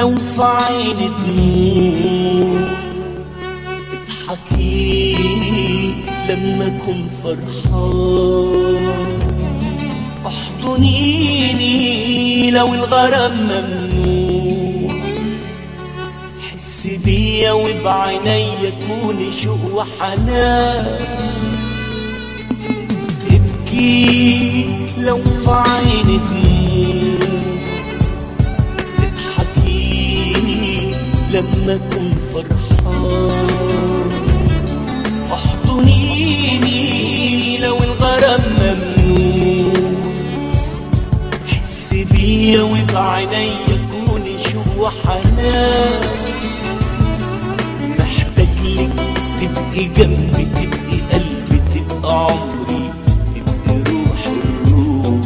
لو في عيني دموع اضحكي لما اكون فرحان، احضنيني لو الغرام ممنوع، حسي بيا وبعينيا كوني شوق وحنان، ابكي لو في عيني دموع اضحكي لما اكون فرحان، احضنيني لو الغرام ممنوع، حسي بيا وبعينيا كوني شوق وحنان، محتاجلك تبقي جنبي، تبقي قلبي، تبقى عمري، تبقي روحي الروح،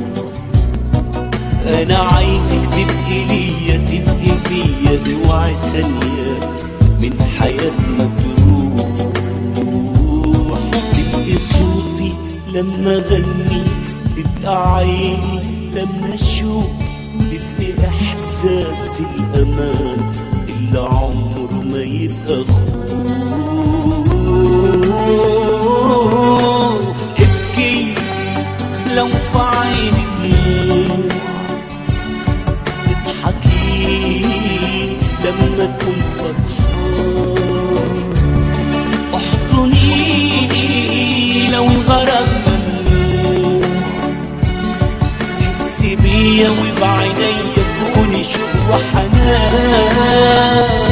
انا عايزك تبقي ليا، تبقي فيا، اوعي ثانية من حياتنا تروح، تبقي صوتي لما اغني، تبقى عيني لما اشوف، تبقي احساس الامان اللي عمره ما يبقى خوف، ابكي لو في عيني دموع اضحكي لما اكون فرحان، احضنيني لو الغرام ممنوع، حسي بيا وبعينيا كوني شوق وحنان.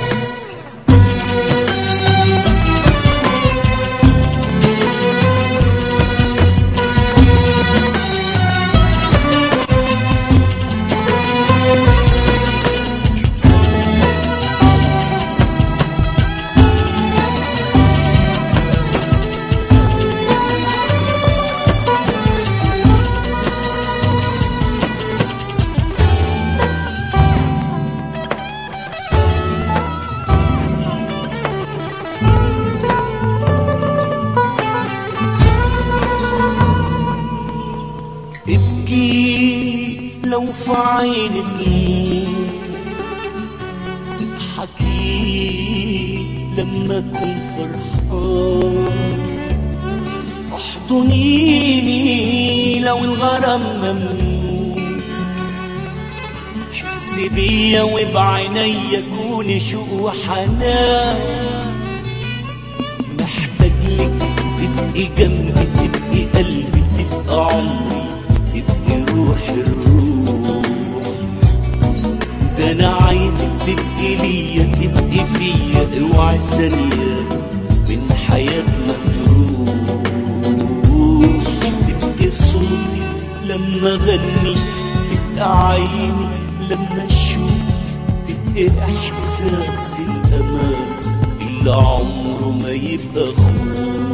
ابكي لو في عيني دموع اضحكي لما اكون فرحان، احضنيني لو الغرام ممنوع، حسي بيا وبعينيا كوني شوق وحنان، محتاجلك تبقي جنبي، تبقي قلبي، تبقى عمري، تبقي روحي الروح، ده انا عايزك تبقي ليا، تبقي فيا، اوعي ثانية من حياتنا تروح، تبقي صوتي لما اغني، تبقى عيني لما اشوف، تبقي احساس الامان اللي عمره ما يبقى خوف.